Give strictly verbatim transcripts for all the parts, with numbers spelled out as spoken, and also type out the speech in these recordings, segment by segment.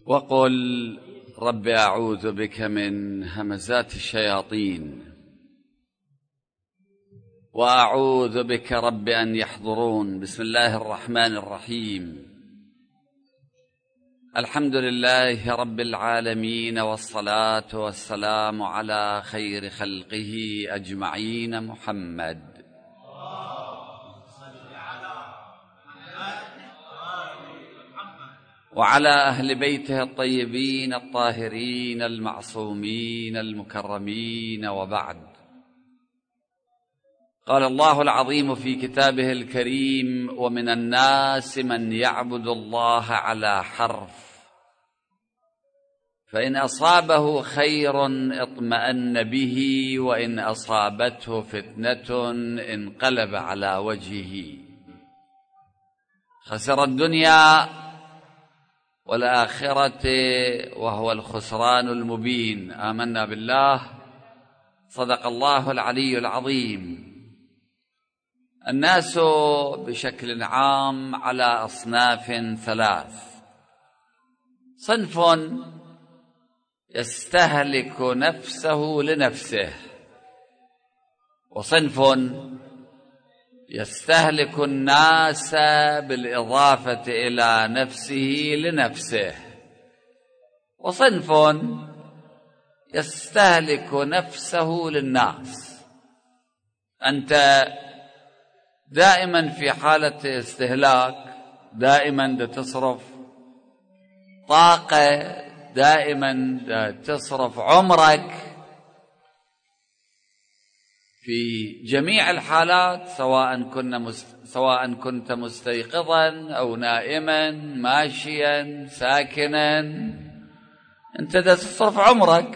وقل رب أعوذ بك من همزات الشياطين وأعوذ بك رب أن يحضرون. بسم الله الرحمن الرحيم. الحمد لله رب العالمين، والصلاة والسلام على خير خلقه أجمعين محمد. وعلى أهل بيته الطيبين الطاهرين المعصومين المكرمين، وبعد. قال الله العظيم في كتابه الكريم: ومن الناس من يعبد الله على حرف، فإن أصابه خير اطمأن به، وإن أصابته فتنة انقلب على وجهه. خسر الدنيا والآخرة وهو الخسران المبين. آمنا بالله. صدق الله العلي العظيم. الناس بشكل عام على أصناف ثلاث: صنف يستهلك نفسه لنفسه، وصنف يستهلك الناس بالإضافة إلى نفسه لنفسه، وصنف يستهلك نفسه للناس. أنت دائما في حالة استهلاك، دائما تصرف طاقة، دائما تصرف عمرك في جميع الحالات، سواء كنا مست... سواء كنت مستيقظا أو نائما، ماشيا ساكنا، أنت تصرف عمرك،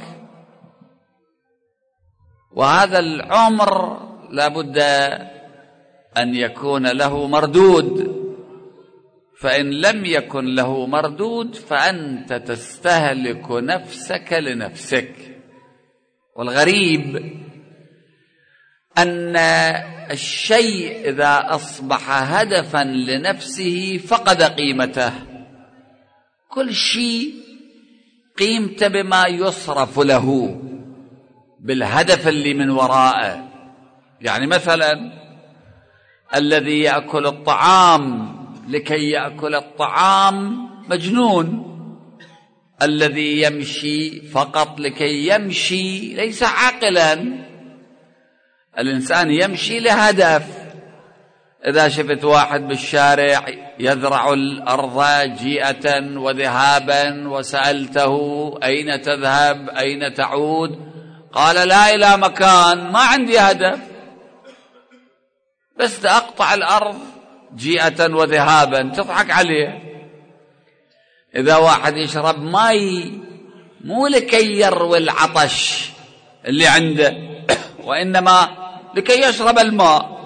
وهذا العمر لابد أن يكون له مردود، فإن لم يكن له مردود فأنت تستهلك نفسك لنفسك. والغريب أن الشيء إذا أصبح هدفا لنفسه فقد قيمته. كل شيء قيمته بما يصرف له، بالهدف اللي من وراءه. يعني مثلا الذي يأكل الطعام لكي يأكل الطعام مجنون، الذي يمشي فقط لكي يمشي ليس عاقلا. الإنسان يمشي لهدف. إذا شفت واحد بالشارع يذرع الأرض جيئة وذهابا وسألته أين تذهب أين تعود، قال لا إلى مكان، ما عندي هدف، بس أقطع الأرض جيئة وذهابا، تضحك عليه. إذا واحد يشرب ماء مو لكي يروي العطش اللي عنده، وإنما لكي يشرب الماء،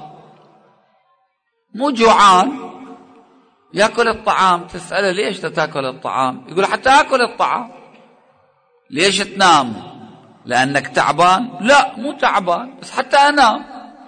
مو جوعان، يأكل الطعام. تسأله ليش تأكل الطعام؟ يقول حتى أكل الطعام. ليش تنام؟ لأنك تعبان؟ لا، مو تعبان، بس حتى أنام.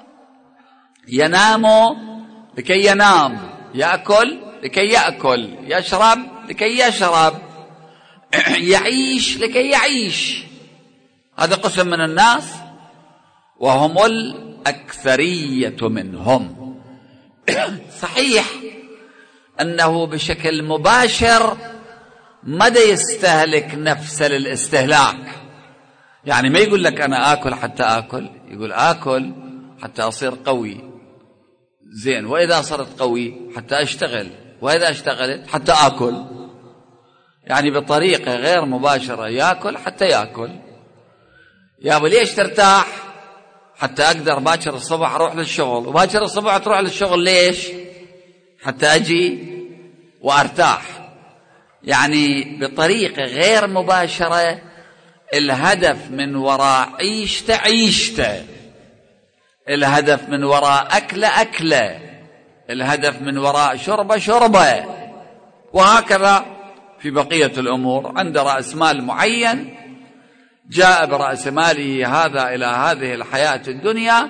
ينام لكي ينام، يأكل لكي يأكل، يشرب لكي يشرب، يعيش لكي يعيش. هذا قسم من الناس، وهم الأكثرية منهم. صحيح أنه بشكل مباشر مدى يستهلك نفسه للاستهلاك. يعني ما يقول لك أنا آكل حتى آكل، يقول آكل حتى أصير قوي، زين، وإذا صرت قوي حتى أشتغل، وإذا اشتغلت حتى آكل. يعني بطريقة غير مباشرة يأكل حتى يأكل. يا أبو ليش ترتاح؟ حتى أقدر باكر الصبح أروح للشغل، وباكر الصبح تروح للشغل ليش؟ حتى أجي وأرتاح. يعني بطريقة غير مباشرة الهدف من وراء عيشته عيشته، الهدف من وراء أكله أكله، الهدف من وراء شربه شربه، وهكذا في بقية الأمور. عند رأس مال معين جاء برأس ماله هذا إلى هذه الحياة الدنيا،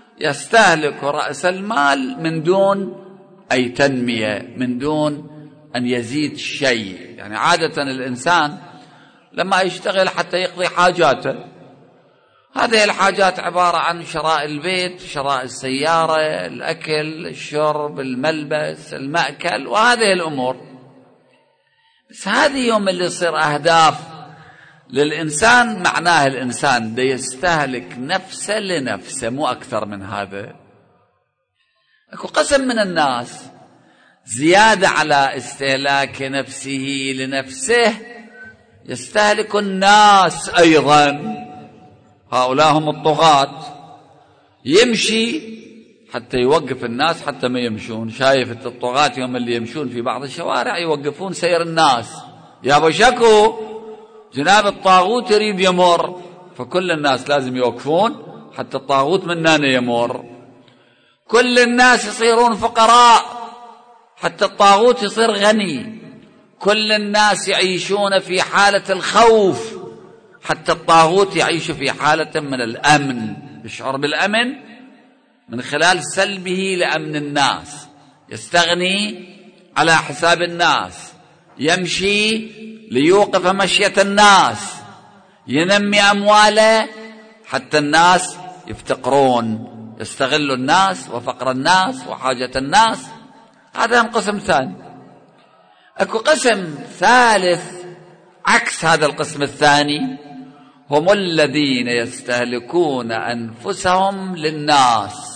يستهلك رأس المال من دون أي تنمية، من دون أن يزيد شيء. يعني عادة الإنسان لما يشتغل حتى يقضي حاجاته، هذه الحاجات عبارة عن شراء البيت، شراء السيارة، الأكل، الشرب، الملبس، المأكل، وهذه الأمور. بس هذه يوم اللي يصير أهداف للإنسان، معناه الإنسان دا يستهلك نفسه لنفسه، مو أكثر من هذا. أكو قسم من الناس زيادة على استهلاك نفسه لنفسه يستهلك الناس أيضا، هؤلاء هم الطغاة. يمشي حتى يوقف الناس حتى ما يمشون. شايف الطغاة يوم اللي يمشون في بعض الشوارع يوقفون سير الناس، يا ابو شكو جناب الطاغوت يريد يمر، فكل الناس لازم يوقفون حتى الطاغوت مننا يمر. كل الناس يصيرون فقراء حتى الطاغوت يصير غني. كل الناس يعيشون في حالة الخوف حتى الطاغوت يعيش في حالة من الأمن، يشعر بالأمن من خلال سلبه لأمن الناس، يستغني على حساب الناس، يمشي ليوقف مشية الناس، ينمي أمواله حتى الناس يفتقرون، يستغل الناس وفقر الناس وحاجة الناس. هذا قسم ثاني. اكو قسم ثالث عكس هذا القسم الثاني، هم الذين يستهلكون أنفسهم للناس.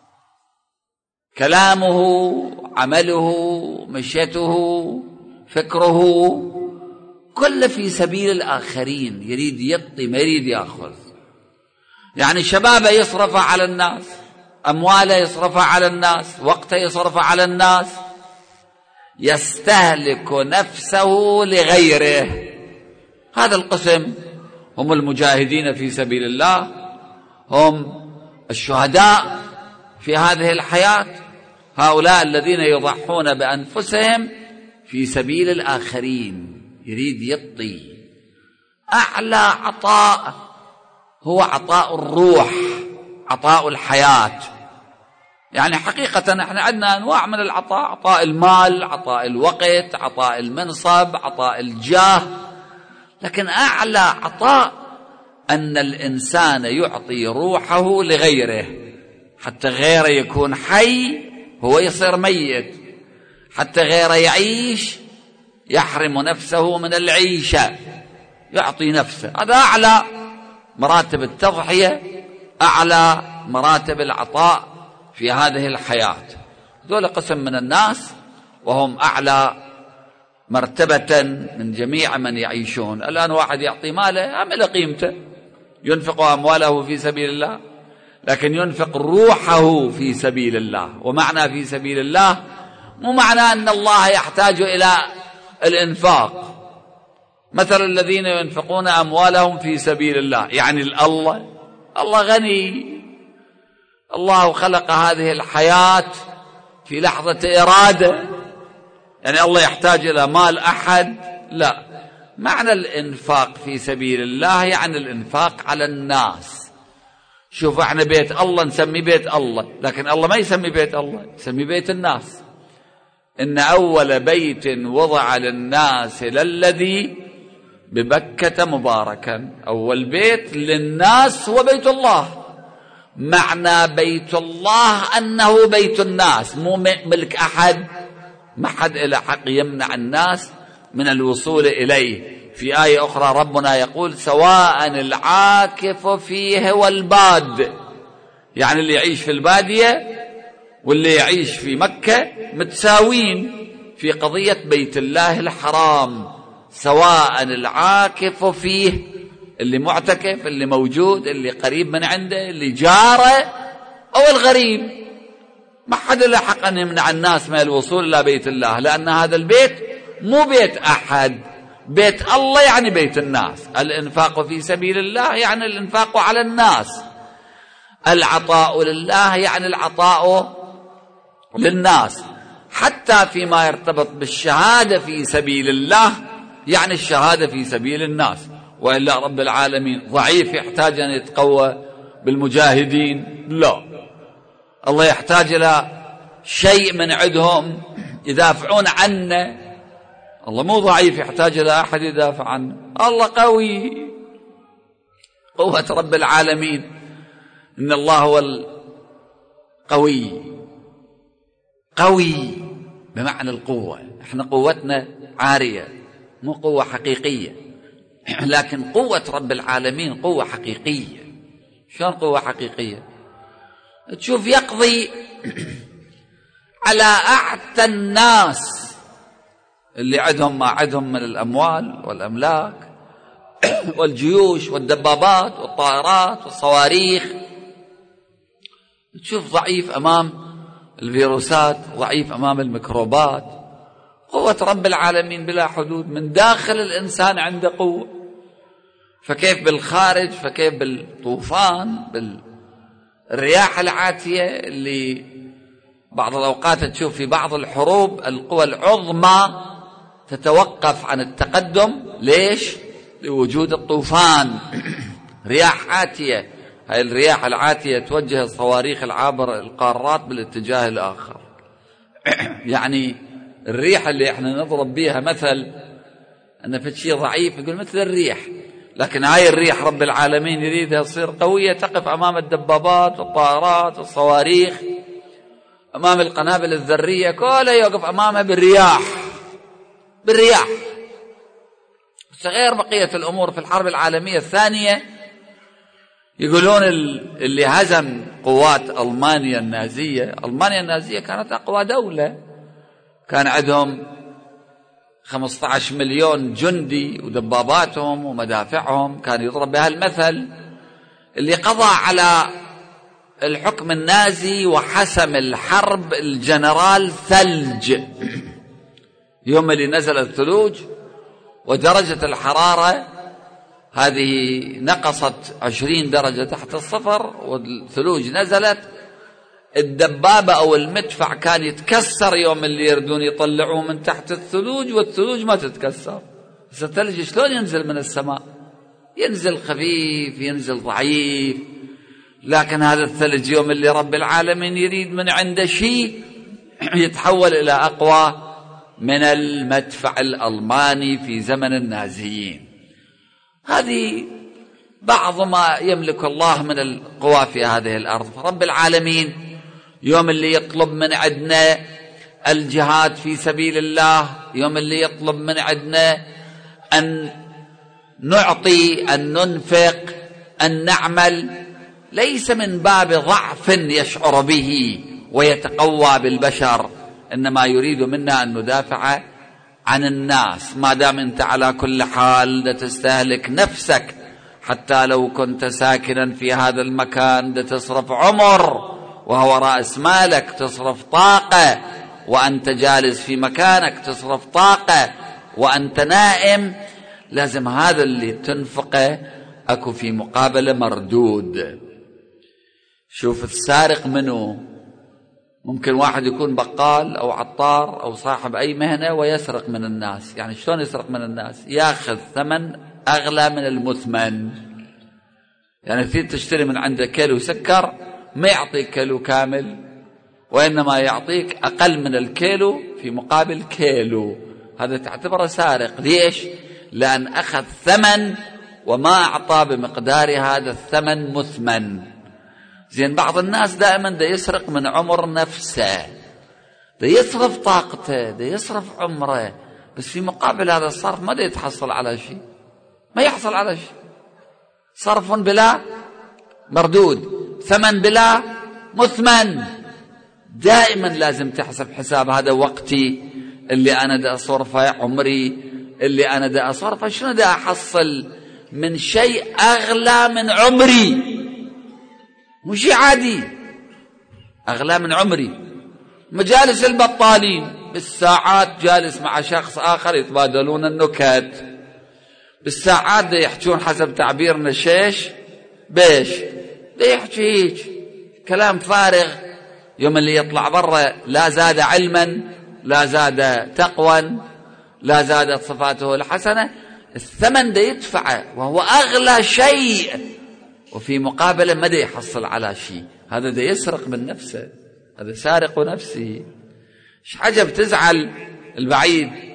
كلامه، عمله، مشيته، فكره كله في سبيل الآخرين، يريد يعطي ما يريد يأخذ. يعني شبابه يصرف على الناس، أمواله يصرفها على الناس، وقته يصرفه على الناس، يستهلك نفسه لغيره. هذا القسم هم المجاهدين في سبيل الله، هم الشهداء في هذه الحياة، هؤلاء الذين يضحون بأنفسهم في سبيل الآخرين، يريد يعطي. أعلى عطاء هو عطاء الروح، عطاء الحياة. يعني حقيقة احنا عندنا أنواع من العطاء، عطاء المال، عطاء الوقت، عطاء المنصب، عطاء الجاه، لكن أعلى عطاء أن الإنسان يعطي روحه لغيره حتى غيره يكون حي هو يصير ميت، حتى غيره يعيش يحرم نفسه من العيشة، يعطي نفسه. هذا أعلى مراتب التضحية، أعلى مراتب العطاء في هذه الحياة. دول قسم من الناس وهم أعلى مرتبة من جميع من يعيشون. الآن واحد يعطي ماله عمل قيمته، ينفق أمواله في سبيل الله، لكن ينفق روحه في سبيل الله. ومعنى في سبيل الله مو معنى أن الله يحتاج إلى الإنفاق. مثل الذين ينفقون أموالهم في سبيل الله، يعني الله الله غني، الله خلق هذه الحياة في لحظة إرادة، يعني الله يحتاج إلى مال أحد؟ لا. معنى الإنفاق في سبيل الله يعني الإنفاق على الناس. شوف احنا بيت الله نسمي بيت الله، لكن الله ما يسمي بيت الله، يسمي بيت الناس. إن أول بيت وضع للناس للذي ببكة مباركا. أول بيت للناس هو بيت الله. معنى بيت الله أنه بيت الناس، مو ملك أحد، ما حد إلى حق يمنع الناس من الوصول إليه. في آية أخرى ربنا يقول سواء العاكف فيه والباد، يعني اللي يعيش في البادية واللي يعيش في مكة متساوين في قضية بيت الله الحرام. سواء العاكف فيه، اللي معتكف، اللي موجود، اللي قريب من عنده، اللي جاره، أو الغريب، ما حد له حق أن يمنع الناس من الوصول إلى بيت الله، لأن هذا البيت مو بيت أحد، بيت الله يعني بيت الناس. الإنفاق في سبيل الله يعني الإنفاق على الناس. العطاء لله يعني العطاء للناس. حتى فيما يرتبط بالشهادة في سبيل الله يعني الشهادة في سبيل الناس. وإلا رب العالمين ضعيف يحتاج أن يتقوى بالمجاهدين؟ لا، الله يحتاج إلى شيء من عندهم يدافعون عنه الله مو ضعيف يحتاج إلى أحد يدافع عنه، الله قوي. قوة رب العالمين إن الله هو القوي، قوي بمعنى القوة. احنا قوتنا عارية، مو قوة حقيقية، لكن قوة رب العالمين قوة حقيقية. شلون قوة حقيقية؟ تشوف يقضي على أعتى الناس اللي عندهم ما عندهم من الأموال والأملاك والجيوش والدبابات والطائرات والصواريخ. تشوف ضعيف أمام الفيروسات، ضعيف أمام الميكروبات. قوة رب العالمين بلا حدود. من داخل الإنسان عنده قوة، فكيف بالخارج؟ فكيف بالطوفان، بالرياح العاتية اللي بعض الأوقات تشوف في بعض الحروب القوى العظمى تتوقف عن التقدم. ليش؟ لوجود الطوفان. رياح عاتية، هاي الرياح العاتية توجه الصواريخ العابر القارات بالاتجاه الآخر. يعني الريح اللي احنا نضرب بيها مثل أن في شيء ضعيف يقول مثل الريح، لكن هاي الريح رب العالمين يريدها تصير قوية، تقف أمام الدبابات والطائرات والصواريخ، أمام القنابل الذرية، كلها يوقف أمامها بالرياح، بالرياح. غير بقية الأمور. في الحرب العالمية الثانية يقولون اللي هزم قوات ألمانيا النازية، ألمانيا النازية كانت أقوى دولة، كان عندهم خمسة عشر مليون جندي ودباباتهم ومدافعهم، كان يضرب بها المثل. اللي قضى على الحكم النازي وحسم الحرب الجنرال ثلج. يوم اللي نزل الثلوج ودرجة الحرارة هذه نقصت عشرين درجة تحت الصفر والثلوج نزلت، الدبابة أو المدفع كان يتكسر يوم اللي يردون يطلعوه من تحت الثلوج، والثلوج ما تتكسر. بس الثلج شلون ينزل من السماء؟ ينزل خفيف، ينزل ضعيف. لكن هذا الثلج يوم اللي رب العالمين يريد من عنده شيء يتحول إلى أقوى من المدفع الألماني في زمن النازيين. هذه بعض ما يملك الله من القوى في هذه الأرض. فرب العالمين يوم اللي يطلب من عندنا الجهاد في سبيل الله، يوم اللي يطلب من عندنا أن نعطي، أن ننفق، أن نعمل، ليس من باب ضعف يشعر به ويتقوى بالبشر، إنما يريد منا أن ندافع عن الناس. ما دام أنت على كل حال تستهلك نفسك، حتى لو كنت ساكنا في هذا المكان تصرف عمر وهو رأس مالك، تصرف طاقة وأنت جالس في مكانك، تصرف طاقة وأنت نائم. لازم هذا اللي تنفقه أكو في مقابلة مردود. شوف السارق منه، ممكن واحد يكون بقال أو عطار أو صاحب أي مهنة ويسرق من الناس. يعني شلون يسرق من الناس؟ ياخذ ثمن أغلى من المثمن. يعني في تشتري من عنده كيلو سكر ما يعطيك كيلو كامل، وإنما يعطيك أقل من الكيلو في مقابل كيلو. هذا تعتبره سارق. ليش؟ لأن أخذ ثمن وما أعطى بمقدار هذا الثمن مثمن. زين بعض الناس دائما دا يسرق من عمر نفسه، دا يصرف طاقته، دا يصرف عمره، بس في مقابل هذا الصرف ما دا يتحصل على شيء، ما يحصل على شيء. صرف بلا مردود، ثمن بلا مثمن. دائما لازم تحسب حساب هذا وقتي اللي أنا دا أصرفه، عمري اللي أنا دا أصرفه، شنو دا أحصل من شيء أغلى من عمري، مو شيء عادي، أغلى من عمري. مجالس البطالين بالساعات جالس مع شخص آخر يتبادلون النكت، بالساعات دا يحجون حسب تعبيرنا شيش بيش، دا يحكي هيك كلام فارغ. يوم اللي يطلع برا لا زاد علما، لا زاد تقوى، لا زادت صفاته الحسنة. الثمن دا يدفعه وهو أغلى شيء، وفي مقابله ما دا يحصل على شيء. هذا دا يسرق من نفسه، هذا سارق نفسه. ايش عجب تزعل البعيد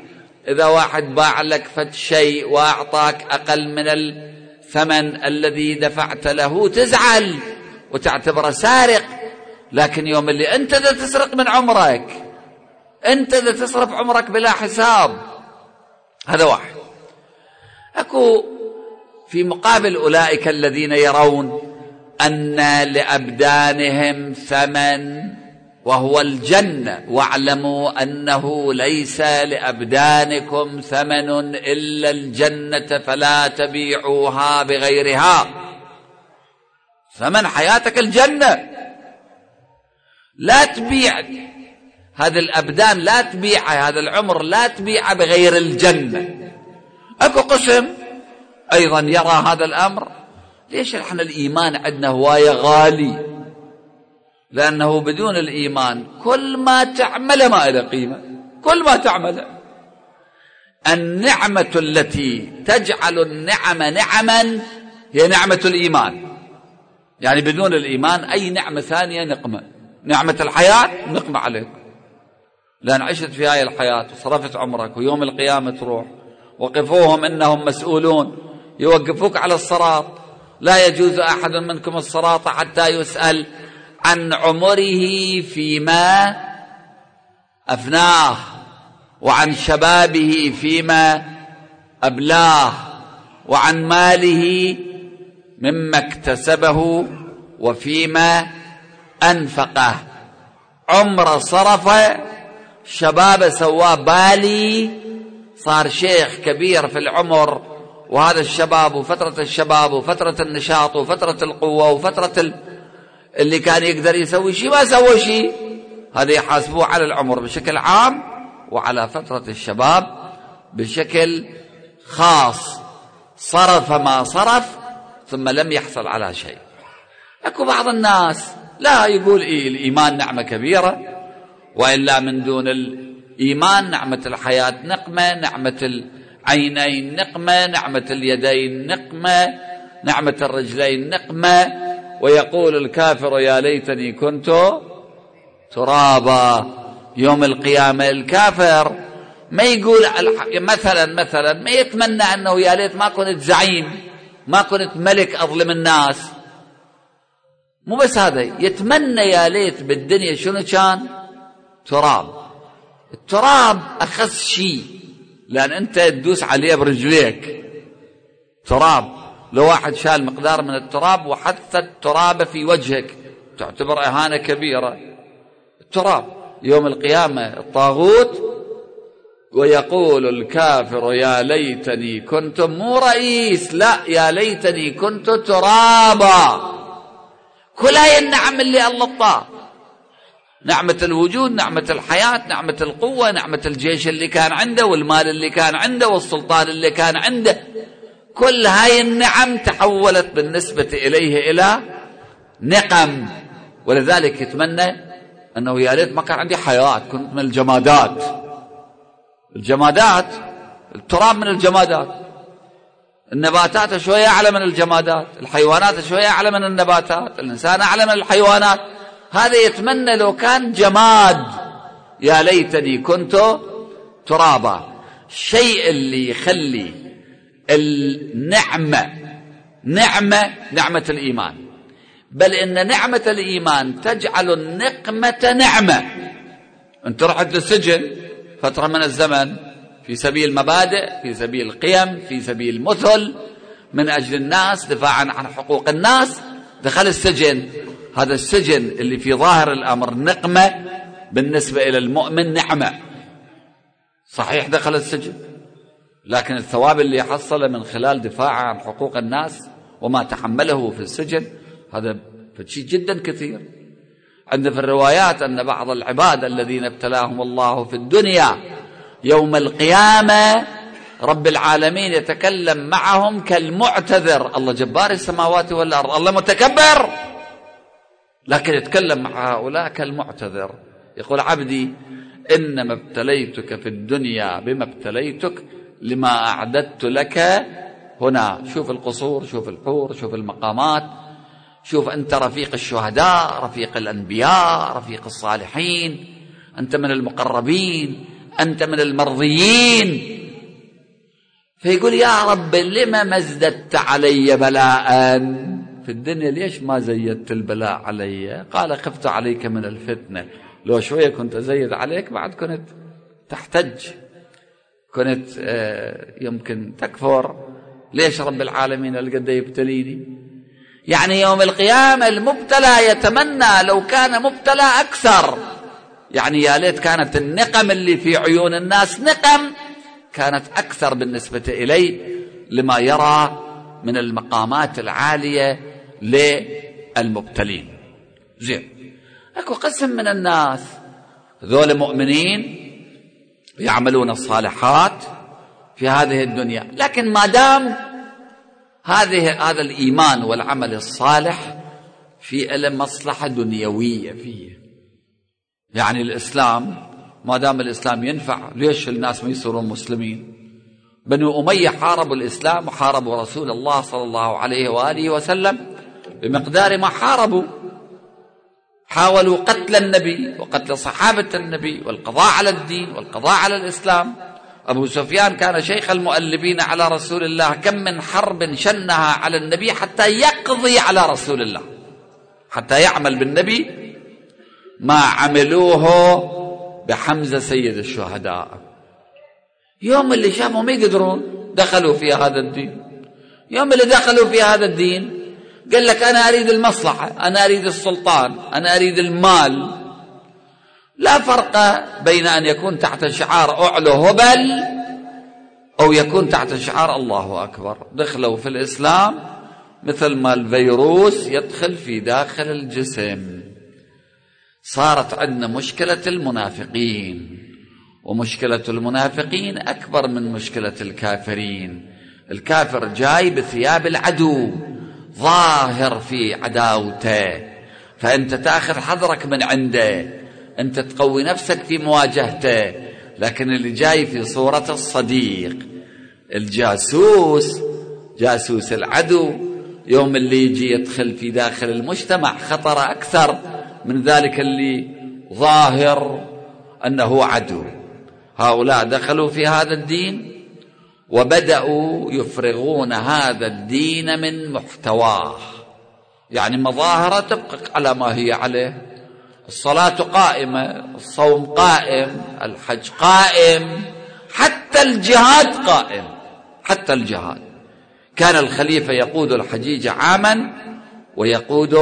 إذا واحد باع لك فد شيء وأعطاك أقل من الثمن الذي دفعت له تزعل وتعتبره سارق، لكن يوم اللي أنت ذا تسرق من عمرك، أنت ذا تصرف عمرك بلا حساب. هذا واحد. أكو في مقابل أولئك الذين يرون أن لأبدانهم ثمن وهو الجنة، واعلموا أنه ليس لأبدانكم ثمن إلا الجنة فلا تبيعوها بغيرها. ثمن حياتك الجنة، لا تبيع هذه الأبدان، لا تبيع هذا العمر، لا تبيع بغير الجنة. أكو قسم أيضا يرى هذا الأمر، ليش احنا الإيمان عندنا هواية غالي؟ لأنه بدون الإيمان كل ما تعمل ما له قيمة، كل ما تعمل. النعمة التي تجعل النعم نعما هي نعمة الإيمان. يعني بدون الإيمان أي نعمة ثانية نقمة. نعمة الحياة نقمة عليك، لأن عشت في هاي الحياة وصرفت عمرك، ويوم القيامة تروح. وقفوهم إنهم مسؤولون، يوقفوك على الصراط. لا يجوز أحد منكم الصراط حتى يسأل عن عمره فيما أفناه، وعن شبابه فيما أبلاه، وعن ماله مما اكتسبه وفيما أنفقه. عمر صرفه، شباب سواه بالي، صار شيخ كبير في العمر، وهذا الشباب وفترة الشباب وفترة النشاط وفترة القوة وفترة اللي كان يقدر يسوي شيء ما سوى شيء. هذا يحاسبوه على العمر بشكل عام وعلى فترة الشباب بشكل خاص. صرف ما صرف ثم لم يحصل على شيء. أكو بعض الناس لا يقول إيه الإيمان نعمة كبيرة، وإلا من دون الإيمان نعمة الحياة نقمة، نعمة العينين نقمة، نعمة اليدين نقمة، نعمة الرجلين نقمة. ويقول الكافر يا ليتني كنت ترابا. يوم القيامة الكافر ما يقول مثلا مثلا ما يتمنى أنه يا ليت ما كنت زعيم، ما كنت ملك أظلم الناس. مو بس هذا، يتمنى يا ليت بالدنيا شنو كان؟ تراب. التراب أخص شيء، لأن أنت تدوس عليه برجليك. تراب، لو واحد شال مقدار من التراب وحث التراب في وجهك تعتبر إهانة كبيرة. التراب يوم القيامة الطاغوت. ويقول الكافر يا ليتني كنت، مو رئيس، لا، يا ليتني كنت ترابا. كل هاي النعم اللي الله اعطاه، نعمة الوجود، نعمة الحياة، نعمة القوة، نعمة الجيش اللي كان عنده، والمال اللي كان عنده، والسلطان اللي كان عنده، كل هاي النعم تحولت بالنسبة إليه إلى نقم. ولذلك يتمنى أنه يا ليت ما كان عندي حياة، كنت من الجمادات. الجمادات، التراب من الجمادات، النباتات شوية أعلى من الجمادات، الحيوانات شوية أعلى من النباتات، الإنسان أعلى من الحيوانات. هذا يتمنى لو كان جماد، يا ليتني كنت ترابا. الشيء اللي يخلي النعمة نعمة نعمة الإيمان، بل إن نعمة الإيمان تجعل النقمة نعمة. أنت رحت للسجن فترة من الزمن في سبيل مبادئ، في سبيل قيم، في سبيل مثل، من أجل الناس، دفاعا عن حقوق الناس. دخل السجن، هذا السجن اللي في ظاهر الأمر نقمة بالنسبة إلى المؤمن نعمة. صحيح دخل السجن، لكن الثواب اللي حصل من خلال دفاع عن حقوق الناس وما تحمله في السجن هذا شيء جدا كثير. عند في الروايات أن بعض العباد الذين ابتلاهم الله في الدنيا يوم القيامة رب العالمين يتكلم معهم كالمعتذر. الله جبار السماوات والأرض، الله متكبر، لكن يتكلم مع هؤلاء كالمعتذر. يقول عبدي إنما ابتليتك في الدنيا بما ابتليتك لما أعددت لك هنا. شوف القصور، شوف الحور، شوف المقامات، شوف أنت رفيق الشهداء، رفيق الأنبياء، رفيق الصالحين، أنت من المقربين، أنت من المرضيين. فيقول يا رب لما ما ازددت علي بلاء في الدنيا، ليش ما زيدت البلاء علي؟ قال خفت عليك من الفتنة، لو شوية كنت أزيد عليك بعد كنت تحتج، كنت يمكن تكفر. ليش رب العالمين القد يبتليني؟ يعني يوم القيامة المبتلى يتمنى لو كان مبتلى أكثر، يعني يا ليت كانت النقم اللي في عيون الناس نقم كانت أكثر بالنسبة إلي لما يرى من المقامات العالية للمبتلين. زين، أكو قسم من الناس ذول مؤمنين يعملون الصالحات في هذه الدنيا، لكن ما دام هذه هذا الإيمان والعمل الصالح في له مصلحة دنيوية فيه، يعني الإسلام ما دام الإسلام ينفع، ليش الناس ما يصيرون مسلمين؟ بنو أمية حاربوا الإسلام وحاربوا رسول الله صلى الله عليه وآله وسلم بمقدار ما حاربوا، حاولوا قتل النبي وقتل صحابة النبي والقضاء على الدين والقضاء على الإسلام. أبو سفيان كان شيخ المؤلبين على رسول الله، كم من حرب شنها على النبي حتى يقضي على رسول الله، حتى يعمل بالنبي ما عملوه بحمزة سيد الشهداء. يوم اللي شافوا ما يقدرون دخلوا في هذا الدين، يوم اللي دخلوا في هذا الدين قال لك أنا أريد المصلحة، أنا أريد السلطان، أنا أريد المال. لا فرق بين أن يكون تحت شعار أعلو هبل أو يكون تحت شعار الله أكبر. دخلوا في الإسلام مثل ما الفيروس يدخل في داخل الجسم. صارت عندنا مشكلة المنافقين، ومشكلة المنافقين أكبر من مشكلة الكافرين. الكافر جاي بثياب العدو، ظاهر في عداوته، فأنت تأخذ حذرك من عنده، أنت تقوي نفسك في مواجهته. لكن اللي جاي في صورة الصديق، الجاسوس، جاسوس العدو، يوم اللي يجي يدخل في داخل المجتمع خطر أكثر من ذلك اللي ظاهر أنه عدو. هؤلاء دخلوا في هذا الدين وبدأوا يفرغون هذا الدين من محتواه، يعني مظاهرة تبقى على ما هي عليه، الصلاة قائمة، الصوم قائم، الحج قائم، حتى الجهاد قائم، حتى الجهاد. كان الخليفة يقود الحجيج عاما ويقود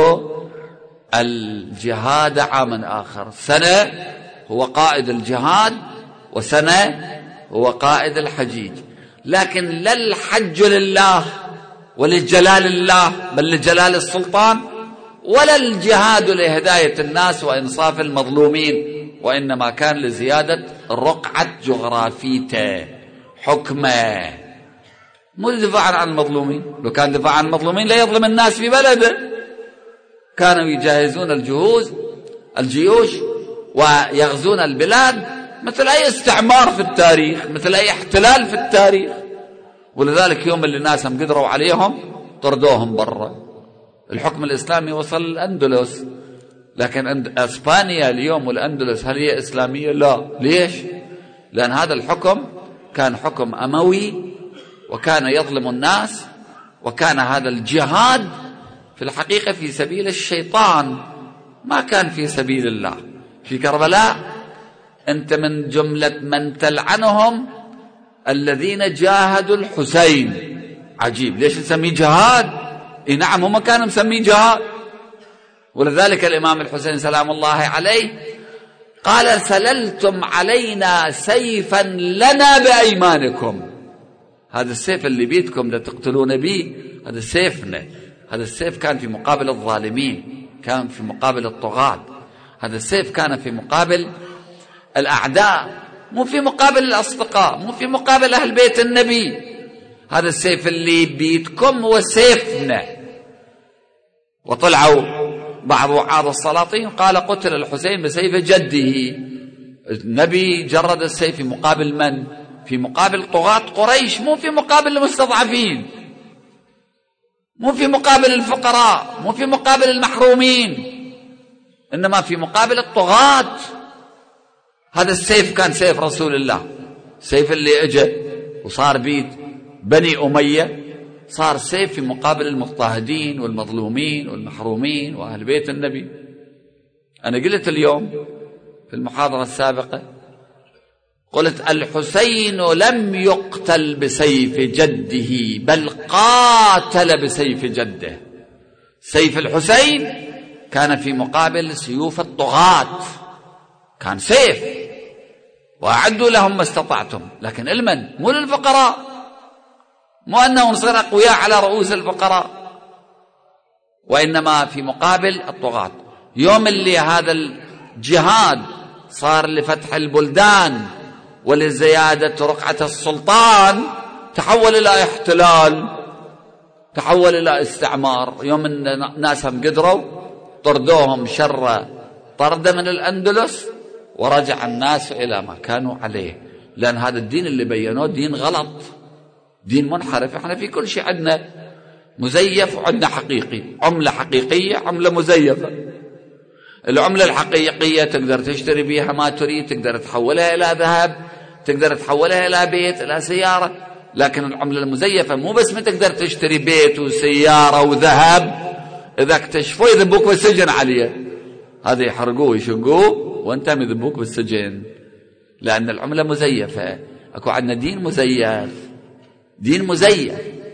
الجهاد عاما آخر، سنة هو قائد الجهاد وسنة هو قائد الحجيج. لكن لا الحج لله ولجلال الله بل لجلال السلطان، ولا الجهاد لهداية الناس وإنصاف المظلومين، وإنما كان لزيادة رقعة جغرافيته، حكمه، مو دفاعا عن المظلومين. لو كان دفاعا عن المظلومين لا يظلم الناس في بلده. كانوا يجهزون الجهوز الجيوش ويغزون البلاد مثل أي استعمار في التاريخ، مثل أي احتلال في التاريخ. ولذلك يوم اللي الناس هم قدروا عليهم طردوهم برا. الحكم الإسلامي وصل الأندلس، لكن أسبانيا اليوم والأندلس هل هي إسلامية؟ لا. ليش؟ لأن هذا الحكم كان حكم أموي، وكان يظلم الناس، وكان هذا الجهاد في الحقيقة في سبيل الشيطان، ما كان في سبيل الله. في كربلاء أنت من جملة من تلعنهم الذين جاهدوا الحسين. عجيب، ليش نسميه جهاد؟ إيه نعم، هم كانوا مسميه جهاد. ولذلك الإمام الحسين سلام الله عليه قال سللتم علينا سيفا لنا بأيمانكم. هذا السيف اللي بيدكم لتقتلون به، هذا سيفنا. هذا السيف كان في مقابل الظالمين، كان في مقابل الطغاة. هذا السيف كان في مقابل الأعداء، مو في مقابل الأصدقاء، مو في مقابل أهل بيت النبي. هذا السيف اللي بيدكم هو سيفنا. وطلعوا بعض وعاظ السلاطين قال قتل الحسين بسيف جده. النبي جرد السيف في مقابل من؟ في مقابل طغاة قريش، مو في مقابل المستضعفين، مو في مقابل الفقراء، مو في مقابل المحرومين، إنما في مقابل الطغاة. هذا السيف كان سيف رسول الله، سيف اللي اجى وصار بيد بني أمية، صار سيف في مقابل المضطهدين والمظلومين والمحرومين وأهل بيت النبي. أنا قلت اليوم في المحاضرة السابقة، قلت الحسين لم يقتل بسيف جده بل قاتل بسيف جده. سيف الحسين كان في مقابل سيوف الطغاة، كان سيف، وأعدوا لهم ما استطعتم، لكن علما مو للفقراء، مو أنه نصير أقوياء على رؤوس الفقراء، وإنما في مقابل الطغاة. يوم اللي هذا الجهاد صار لفتح البلدان ولزيادة رقعة السلطان، تحول إلى احتلال، تحول إلى استعمار. يوم الناس هم قدروا طردوهم شر طرد من الأندلس، ورجع الناس إلى ما كانوا عليه، لأن هذا الدين اللي بينوه دين غلط، دين منحرف. احنا في كل شيء عندنا مزيف وعندنا حقيقي، عملة حقيقية، عملة مزيفة. العملة الحقيقية تقدر تشتري بيها ما تريد، تقدر تحولها إلى ذهب، تقدر تحولها إلى بيت، إلى سيارة. لكن العملة المزيفة مو بس ما تقدر تشتري بيت وسيارة وذهب، إذا اكتشفوا يذبوك بالسجن عليه، هذا يحرقوه ويشقوه وانت يذبوك بالسجن، لأن العملة مزيفة. أكو عندنا دين مزيف، دين مزيف.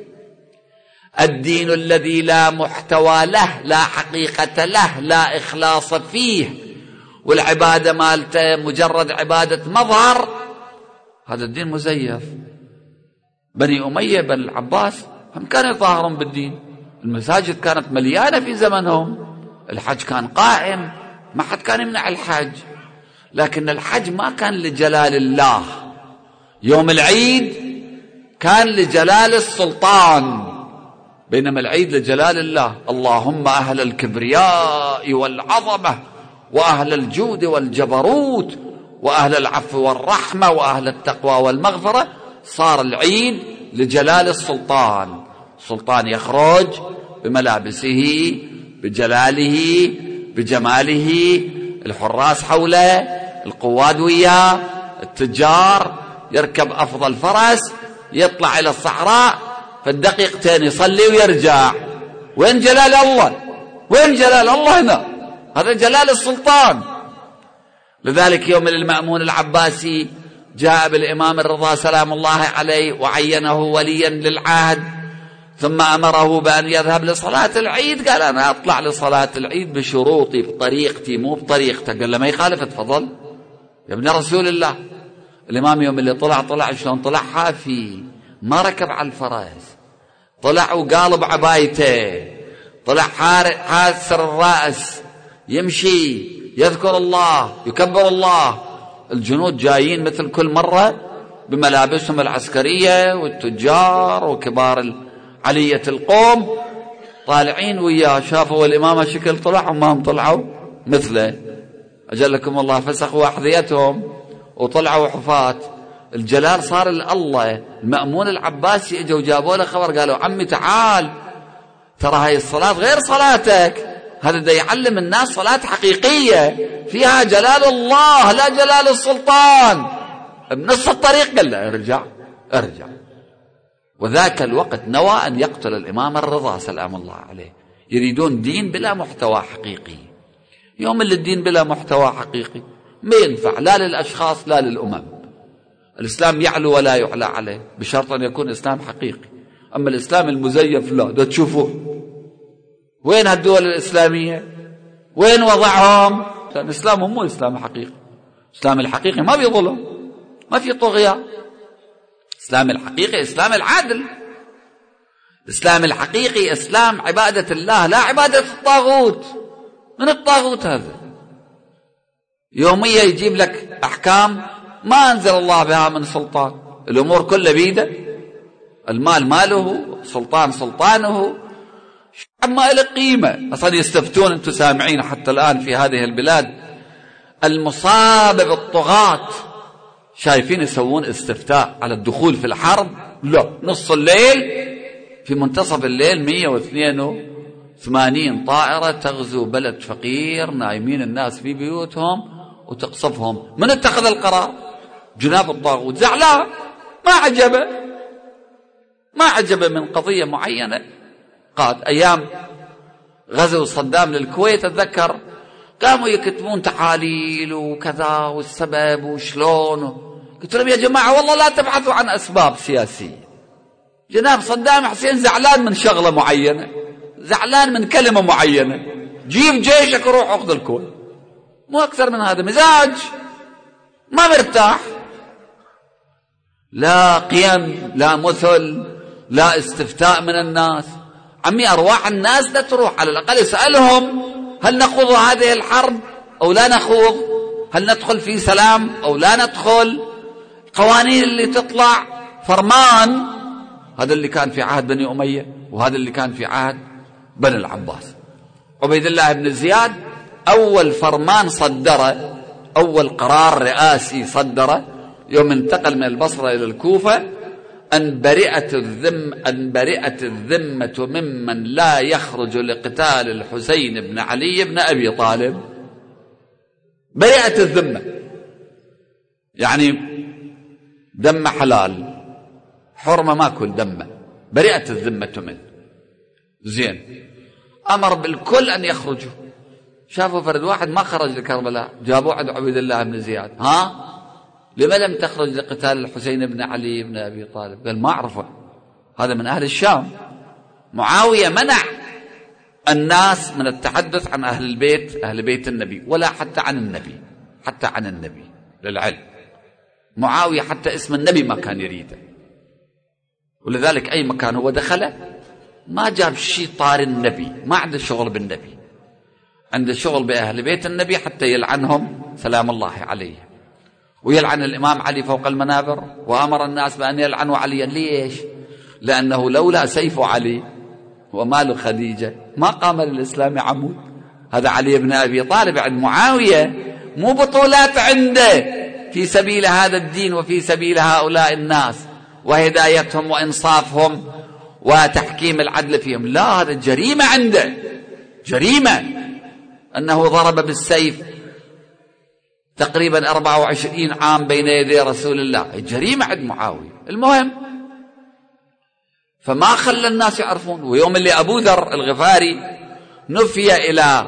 الدين الذي لا محتوى له، لا حقيقة له، لا إخلاص فيه، والعبادة مالته مجرد عبادة مظهر، هذا الدين مزيف. بني أمية بن العباس هم كانوا يظاهرون بالدين، المساجد كانت مليانة في زمنهم، الحج كان قائم، ما حد كان يمنع الحج، لكن الحج ما كان لجلال الله. يوم العيد كان لجلال السلطان، بينما العيد لجلال الله. اللهم أهل الكبرياء والعظمة، وأهل الجود والجبروت، وأهل العفو والرحمة، وأهل التقوى والمغفرة. صار العيد لجلال السلطان، السلطان يخرج بملابسه، بجلاله، بجماله، الحراس حوله، القواد وياه، التجار، يركب أفضل فرس، يطلع إلى الصحراء في الدقيقتين يصلي ويرجع. وين جلال الله؟ وين جلال الله هنا؟ هذا جلال السلطان. لذلك يوم المأمون العباسي جاء بالإمام الرضا سلام الله عليه وعينه وليا للعهد، ثم أمره بأن يذهب لصلاة العيد. قال أنا أطلع لصلاة العيد بشروطي، بطريقتي، مو بطريقتك. قال له ما يخالف، تفضل يا ابن رسول الله. الإمام يوم اللي طلع طلع شلون طلع؟ حافي، ما ركب على الفرس، طلع وقالب عبايته، طلع حاسر الرأس، يمشي يذكر الله يكبر الله. الجنود جايين مثل كل مرة بملابسهم العسكرية، والتجار وكبار علية القوم طالعين وياه. شافوا الإمام شكل طلع وما هم طلعوا مثله، أجلكم الله، فسخوا أحذيتهم وطلعوا حفاة. الجلال صار لله. المأمون العباسي اجوا وجابوا له خبر، قالوا عمي تعال، ترى هاي الصلاة غير صلاتك، هذا دا يعلم الناس صلاة حقيقية فيها جلال الله لا جلال السلطان. بنص الطريق قال له ارجع ارجع. وذاك الوقت نوى أن يقتل الإمام الرضا سلام الله عليه. يريدون دين بلا محتوى حقيقي. يوم اللي الدين بلا محتوى حقيقي ما ينفع لا للأشخاص لا للأمم. الإسلام يعلو ولا يعلى عليه بشرط أن يكون إسلام حقيقي. أما الإسلام المزيف لا، ده تشوفوا وين هالدول الإسلامية، وين وضعهم؟ لأن الإسلام مو إسلام حقيقي. الإسلام الحقيقي ما في ظلم، ما في طغيان. الإسلام الحقيقي إسلام العدل. الإسلام الحقيقي إسلام عبادة الله لا عبادة الطاغوت. من الطاغوت هذا يوميا يجيب لك أحكام ما أنزل الله بها من سلطان. الأمور كلها بيده، المال ماله، سلطان سلطانه، ما له قيمة. أصلا يستفتون، أنتم سامعين حتى الآن في هذه البلاد المصابة بالطغاة شايفين يسوون استفتاء على الدخول في الحرب. لا، نص الليل في منتصف الليل مية واثنين وثمانين طائرة تغزو بلد فقير، نايمين الناس في بيوتهم وتقصفهم. من اتخذ القرار؟ جناب الطاغوت، زعلان، ما عجبه ما عجبه من قضية معينة. قاد أيام غزو صدام للكويت أتذكر قاموا يكتبون تحاليل وكذا والسبب وشلون. قلت لهم يا جماعة والله لا تبحثوا عن أسباب سياسية. جناب صدام حسين زعلان من شغلة معينة، زعلان من كلمة معينة، جيب جيشك وروح أخذ الكويت، مو أكثر من هذا. مزاج، ما مرتاح، لا قيم، لا مثل، لا استفتاء من الناس. عمي أرواح الناس لا تروح، على الأقل اسألهم هل نخوض هذه الحرب أو لا نخوض، هل ندخل في سلام أو لا ندخل. قوانين اللي تطلع فرمان، هذا اللي كان في عهد بني أمية وهذا اللي كان في عهد بني العباس. عبيد الله بن زياد أول فرمان صدره، أول قرار رئاسي صدره يوم انتقل من البصرة إلى الكوفة، أن برئت الذم أن برئت الذمة ممن لا يخرج لقتال الحسين بن علي بن أبي طالب. برئت الذمة، يعني دم حلال، حرمة ما كل دمه، برئت الذمة منه. زين، أمر بالكل أن يخرجوا. شافوا فرد واحد ما خرج لكربلاء، جابوه عند عبيد الله بن زياد، ها لما لم تخرج لقتال الحسين بن علي بن أبي طالب؟ قال ما أعرفه، هذا من أهل الشام. معاوية منع الناس من التحدث عن أهل البيت، أهل بيت النبي، ولا حتى عن النبي، حتى عن النبي للعلم. معاوية حتى اسم النبي ما كان يريده، ولذلك أي مكان هو دخله ما جاب شيء طار النبي، ما عنده شغل بالنبي، عنده شغل بأهل بيت النبي حتى يلعنهم سلام الله عليه. ويلعن الإمام علي فوق المنابر، وأمر الناس بأن يلعنوا عليا. ليش؟ لأنه لولا سيف علي ومال خديجة ما قام للإسلام عمود. هذا علي بن أبي طالب عند معاوية مو بطولات عنده في سبيل هذا الدين وفي سبيل هؤلاء الناس وهدايتهم وإنصافهم وتحكيم العدل فيهم، لا، هذا جريمة عنده، جريمة أنه ضرب بالسيف تقريبا أربعة وعشرين عام بين يدي رسول الله، جريمة عند معاوية. المهم فما خلى الناس يعرفون. ويوم اللي أبو ذر الغفاري نفي إلى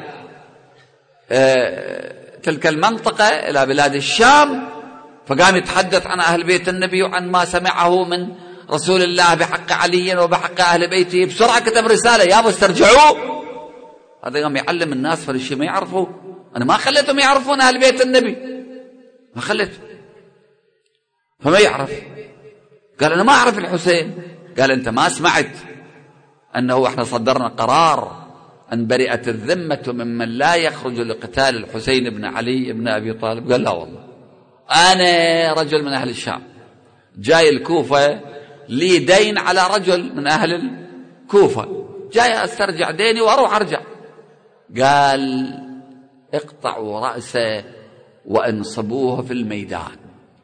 تلك المنطقة، إلى بلاد الشام، فقام يتحدث عن أهل بيت النبي وعن ما سمعه من رسول الله بحق علي وبحق أهل بيته. بسرعة كتب رسالة، يا أبو استرجعوا. هذا قام يعلم الناس فالشيء ما يعرفوا. أنا ما خليتهم يعرفون أهل بيت النبي، ما خليتهم، فما يعرف. قال أنا ما أعرف الحسين. قال أنت ما سمعت أنه إحنا صدرنا قرار أن برئت الذمة ممن لا يخرج لقتال الحسين بن علي بن أبي طالب؟ قال لا والله، أنا رجل من أهل الشام جاي الكوفة، لي دين على رجل من أهل الكوفة، جاي أسترجع ديني وأروح أرجع. قال اقطعوا رأسه وانصبوه في الميدان.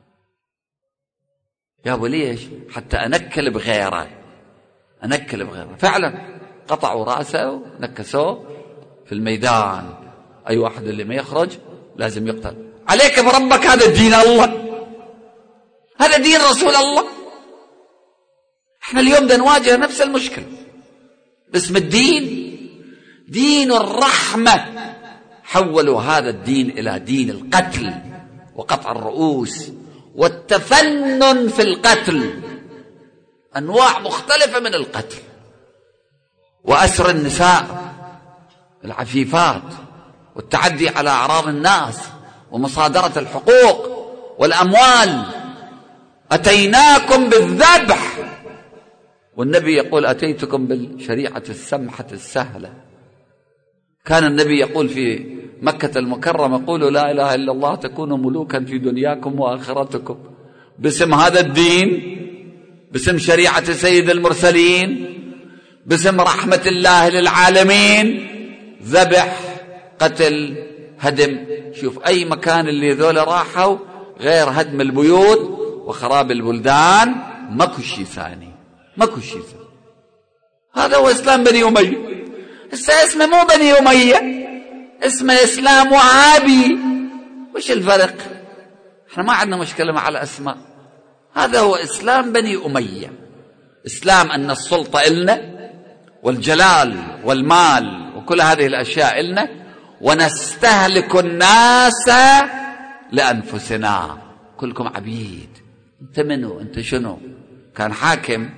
يا أبو ليش؟ حتى أنكل بغيره، أنكل بغيره. فعلا قطعوا رأسه ونكسوه في الميدان. أي واحد اللي ما يخرج لازم يقتل. عليك بربك، هذا دين الله، هذا دين رسول الله. احنا اليوم بدنا نواجه نفس المشكلة باسم الدين، دين الرحمة. حولوا هذا الدين إلى دين القتل وقطع الرؤوس والتفنن في القتل، أنواع مختلفة من القتل، وأسر النساء العفيفات، والتعدي على أعراض الناس، ومصادرة الحقوق والأموال. أتيناكم بالذبح، والنبي يقول أتيتكم بالشريعة السمحة السهلة. كان النبي يقول في مكة المكرمة قولوا لا إله إلا الله تكونوا ملوكا في دنياكم وآخرتكم. باسم هذا الدين، باسم شريعة سيد المرسلين، باسم رحمة الله للعالمين، ذبح، قتل، هدم. شوف أي مكان اللي ذول راحوا غير هدم البيوت وخراب البلدان، ماكو شيء ثاني، ماكو شيء ثاني. هذا هو إسلام بني أمية. هسه اسمه مو بني أمية، اسمه إسلام وهابي. وش الفرق؟ احنا ما عندنا مشكلة مع الأسماء. هذا هو إسلام بني أمية، إسلام أن السلطة إلنا والجلال والمال وكل هذه الأشياء إلنا، ونستهلك الناس لأنفسنا. كلكم عبيد. أنت منو؟ أنت شنو؟ كان حاكم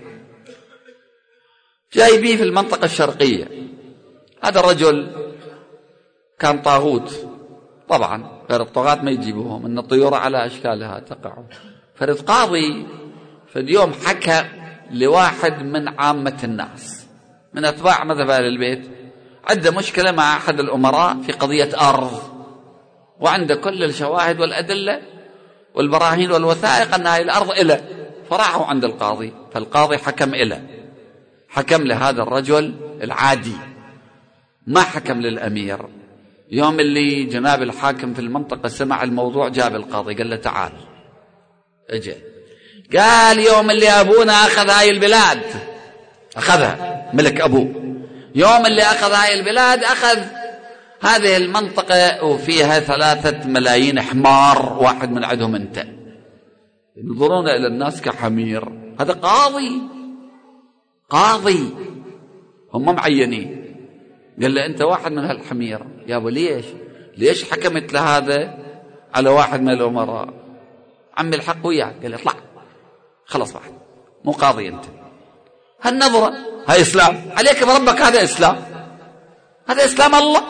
جايبيه في المنطقة الشرقية. هذا الرجل كان طاغوت طبعا، غير الطغاة ما يجيبوهم، إن الطيور على أشكالها تقع. فرد قاضي في اليوم حكى لواحد من عامة الناس من أتباع مذهب أهل البيت، عنده مشكلة مع أحد الأمراء في قضية أرض، وعنده كل الشواهد والأدلة والبراهين والوثائق أن هذه الأرض إله. فراحوا عند القاضي، فالقاضي حكم إله، حكم لهذا الرجل العادي، ما حكم للأمير. يوم اللي جناب الحاكم في المنطقة سمع الموضوع جاب القاضي قال له تعال. اجى قال يوم اللي أبونا أخذ هاي البلاد، أخذها ملك أبوه، يوم اللي أخذ هاي البلاد أخذ هذه المنطقة وفيها ثلاثة ملايين حمار، واحد من عندهم أنت. ينظرون إلى الناس كحمير. هذا قاضي، قاضي هم معينين. قال له أنت واحد من هالحمير. يا أبو ليش ليش حكمت لهذا على واحد من الأمراء؟ عمي الحق وياك. قال له اطلع خلص واحد، مو قاضي أنت. هالنظرة هاي إسلام؟ عليك بربك هذا إسلام؟ هذا إسلام الله؟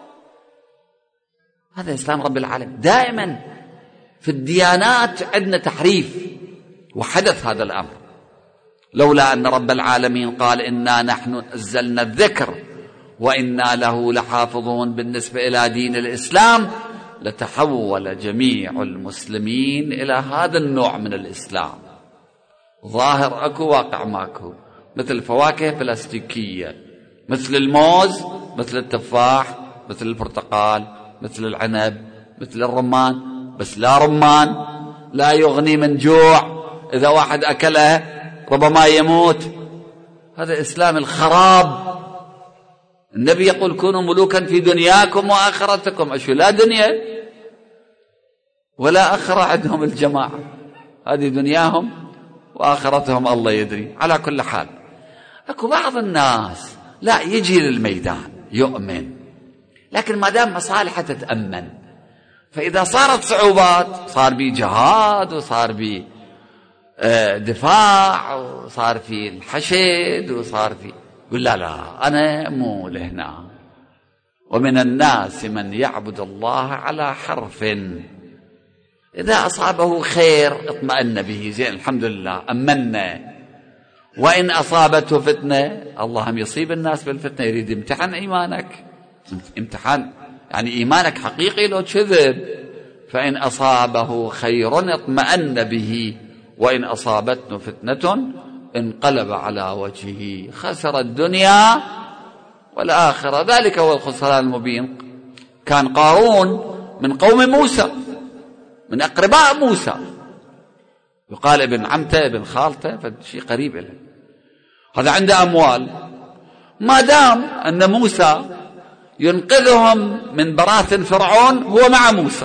هذا إسلام رب العالمين. دائما في الديانات عندنا تحريف، وحدث هذا الأمر لولا أن رب العالمين قال إنا نحن نزلنا الذكر وإنا له لحافظون. بالنسبة إلى دين الإسلام لتحول جميع المسلمين إلى هذا النوع من الإسلام. ظاهر أكو واقع ماكو، مثل فواكه بلاستيكية، مثل الموز، مثل التفاح، مثل البرتقال، مثل العنب، مثل الرمان، بس لا رمان لا يغني من جوع، إذا واحد أكله ربما يموت. هذا إسلام الخراب. النبي يقول كونوا ملوكا في دنياكم وآخرتكم. أشو لا دنيا ولا آخرة عندهم الجماعة، هذه دنياهم وآخرتهم الله يدري. على كل حال أكو بعض الناس لا يجي للميدان يؤمن، لكن ما دام مصالحه تتأمن، فإذا صارت صعوبات صار بي جهاد وصار بي دفاع وصار في الحشد وصار في، يقول لا لا أنا مو لهنا. ومن الناس من يعبد الله على حرف، إذا أصابه خير اطمأن به، زين الحمد لله أمنا. وإن أصابته فتنة، الله هم يصيب الناس بالفتنة، يريد امتحان إيمانك، امتحان يعني إيمانك حقيقي لو كذب. فإن أصابه خير اطمأن به، وإن أصابته فتنة انقلب على وجهه خسر الدنيا والآخرة. ذلك هو الخسران المبين. كان قارون من قوم موسى، من أقرباء موسى، يقال ابن عمته ابن خالته، فشيء قريب له. هذا عنده أموال، ما دام أن موسى ينقذهم من براثن فرعون هو مع موسى،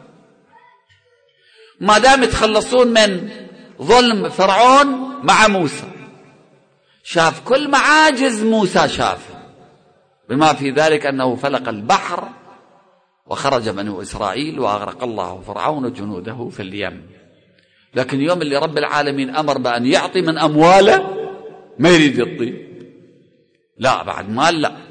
ما دام يتخلصون من ظلم فرعون مع موسى. شاف كل معاجز موسى شاف، بما في ذلك أنه فلق البحر وخرج بنو إسرائيل وأغرق الله فرعون وجنوده في اليم. لكن يوم اللي رب العالمين أمر بأن يعطي من أمواله ما يريد يعطي. لا بعد مال، لا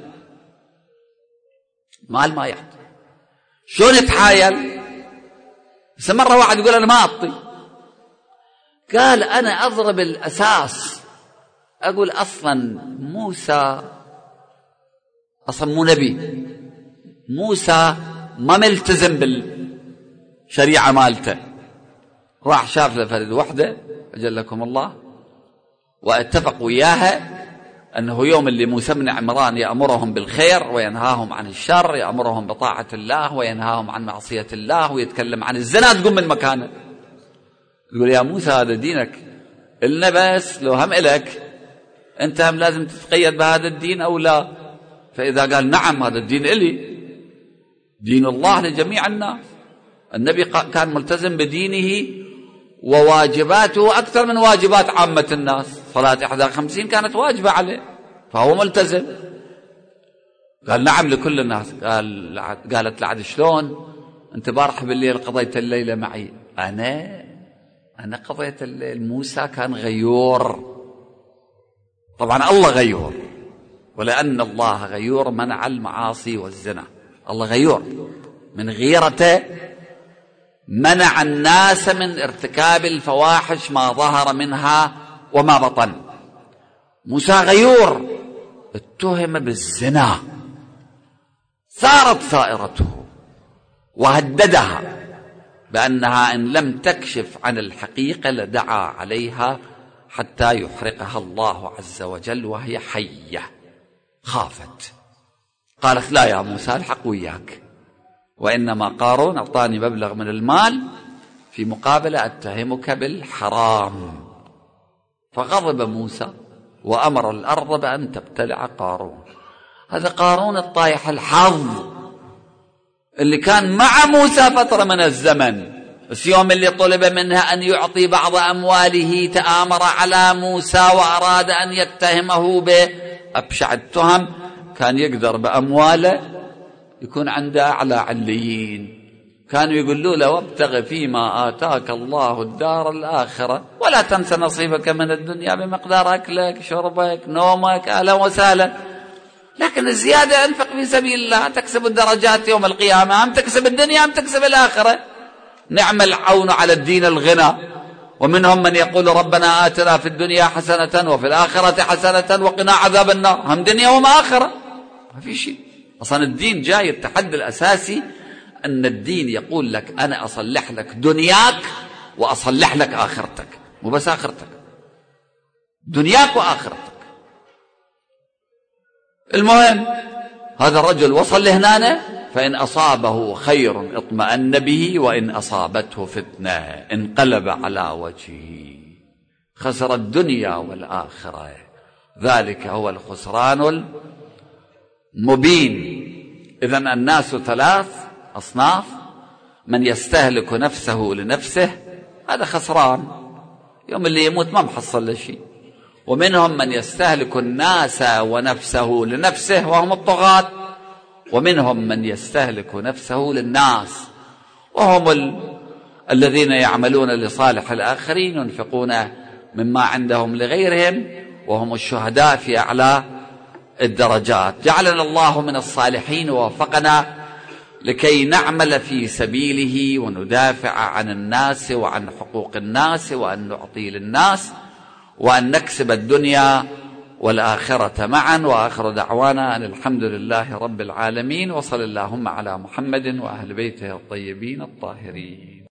مال ما يعطي. شلون يتحايل؟ بس مرة واحد يقول أنا ما أعطي، قال أنا أضرب الأساس، أقول أصلا موسى أصلا مو نبي، موسى ما ملتزم بالشريعة مالته. راح شاف له فرد وحده أجلكم الله، واتفق وياها أنه يوم اللي موسى بن عمران يأمرهم بالخير وينهاهم عن الشر، يأمرهم بطاعة الله وينهاهم عن معصية الله، ويتكلم عن الزنا، تقوم من مكانه يقول يا موسى هذا دينك إلنا، بس لو هم إلك أنت هم لازم تتقيد بهذا الدين أو لا. فإذا قال نعم هذا الدين إلي، دين الله لجميع الناس، النبي كان ملتزم بدينه وواجباته أكثر من واجبات عامة الناس. صلاة إحدى خمسين كانت واجبة عليه فهو ملتزم. قال نعم لكل الناس. قال قالت لعد شلون أنت بارح بالليل قضيت الليلة معي؟ أنا أنا قضيت الليل. موسى كان غيور. طبعا الله غيور، ولأن الله غيور منع المعاصي والزنا. الله غيور من غيرته منع الناس من ارتكاب الفواحش ما ظهر منها وما بطن. موسى غيور اتهم بالزنا، ثارت ثائرته وهددها بأنها إن لم تكشف عن الحقيقة لدعا عليها حتى يحرقها الله عز وجل وهي حية. خافت، قالت لا يا موسى الحق وياك، وإنما قارون أعطاني مبلغ من المال في مقابل أتهمك بالحرام. فغضب موسى وأمر الأرض بأن تبتلع قارون. هذا قارون الطايح الحظ اللي كان مع موسى فترة من الزمن، بس يوم اللي طلب منها أن يعطي بعض أمواله تآمر على موسى وأراد أن يتهمه بأبشع التهم. كان يقدر بأمواله يكون عنده أعلى عليين. كانوا يقولوا له وابتغ فيما آتاك الله الدار الآخرة ولا تنس نصيبك من الدنيا بمقدار أكلك شربك نومك أهلا وسهلا. لكن الزيادة أنفق في سبيل الله تكسب الدرجات يوم القيامة، أم تكسب الدنيا أم تكسب الآخرة. نعم العون على الدين الغنى. ومنهم من يقول ربنا آتنا في الدنيا حسنة وفي الآخرة حسنة وقنا عذاب النار. هم دنيا وما آخرة، ما في شيء. أصلا الدين جاي التحدي الأساسي أن الدين يقول لك أنا أصلح لك دنياك وأصلح لك آخرتك، مو بس آخرتك، دنياك وآخرتك. المهم هذا الرجل وصل لهنا، فإن أصابه خير اطمأن به وإن أصابته فتنة انقلب على وجهه، خسر الدنيا والآخرة. ذلك هو الخسران المبين. إذن الناس ثلاث أصناف: من يستهلك نفسه لنفسه هذا خسران، يوم اللي يموت ما محصل له شيء. ومنهم من يستهلك الناس ونفسه لنفسه وهم الطغاة. ومنهم من يستهلك نفسه للناس وهم ال... الذين يعملون لصالح الآخرين ينفقون مما عندهم لغيرهم وهم الشهداء في أعلى الدرجات. جعلنا الله من الصالحين ووفقنا لكي نعمل في سبيله وندافع عن الناس وعن حقوق الناس وأن نعطي للناس وأن نكسب الدنيا والآخرة معا. وآخر دعوانا أن الحمد لله رب العالمين، وصل اللهم على محمد وأهل بيته الطيبين الطاهرين.